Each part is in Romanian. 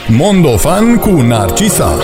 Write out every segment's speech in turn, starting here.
Mondofan cu Narcisa.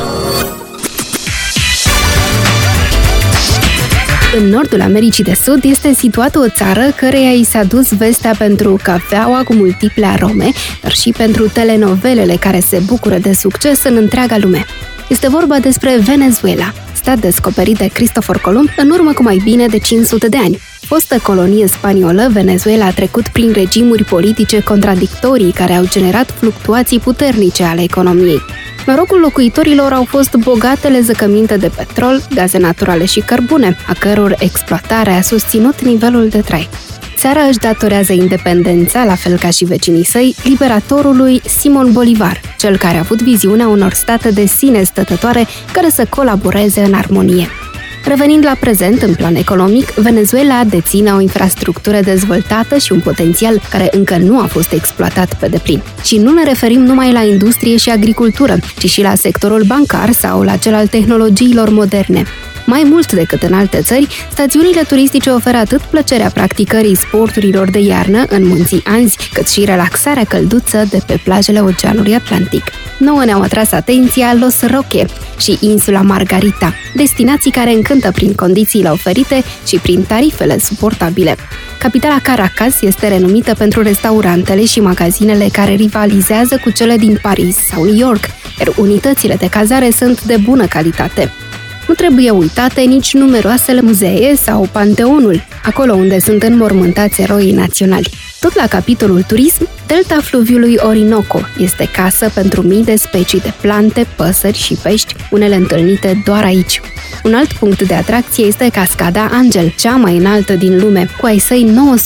În nordul Americii de Sud este situată o țară căreia i s-a dus vestea pentru cafeaua cu multiple arome, dar și pentru telenovelele care se bucură de succes în întreaga lume. Este vorba despre Venezuela, stat descoperit de Cristofor Columb în urmă cu mai bine de 500 de ani. Fostă colonie spaniolă, Venezuela a trecut prin regimuri politice contradictorii care au generat fluctuații puternice ale economiei. Norocul locuitorilor au fost bogatele zăcăminte de petrol, gaze naturale și cărbune, a căror exploatare a susținut nivelul de trai. Țara își datorează independența, la fel ca și vecinii săi, liberatorului Simón Bolívar, cel care a avut viziunea unor state de sine stătătoare care să colaboreze în armonie. Revenind la prezent, în plan economic, Venezuela deține o infrastructură dezvoltată și un potențial care încă nu a fost exploatat pe deplin. Și nu ne referim numai la industrie și agricultură, ci și la sectorul bancar sau la cel al tehnologiilor moderne. Mai mult decât în alte țări, stațiunile turistice oferă atât plăcerea practicării sporturilor de iarnă în munții Anzi, cât și relaxarea călduță de pe plajele Oceanului Atlantic. Nouă ne-au atras atenția Los Roque și insula Margarita, destinații care încântă prin condițiile oferite și prin tarifele suportabile. Capitala Caracas este renumită pentru restaurantele și magazinele care rivalizează cu cele din Paris sau New York, iar unitățile de cazare sunt de bună calitate. Nu trebuie uitate nici numeroasele muzee sau Panteonul, acolo unde sunt înmormântați eroii naționali. Tot la capitolul turism, delta fluviului Orinoco este casă pentru mii de specii de plante, păsări și pești, unele întâlnite doar aici. Un alt punct de atracție este cascada Angel, cea mai înaltă din lume, cu ai săi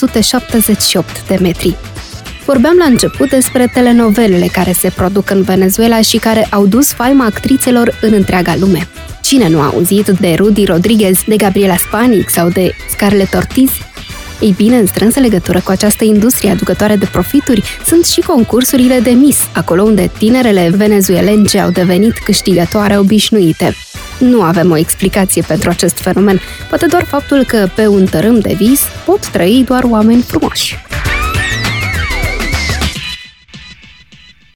978 de metri. Vorbeam la început despre telenovelele care se produc în Venezuela și care au dus faima actrițelor în întreaga lume. Cine nu a auzit de Rudy Rodriguez, de Gabriela Spanik sau de Scarlett Ortiz? Ei bine, în strânsă legătură cu această industrie aducătoare de profituri sunt și concursurile de Miss, acolo unde tinerele venezuelence au devenit câștigătoare obișnuite. Nu avem o explicație pentru acest fenomen, poate doar faptul că pe un tărâm de vis pot trăi doar oameni frumoși.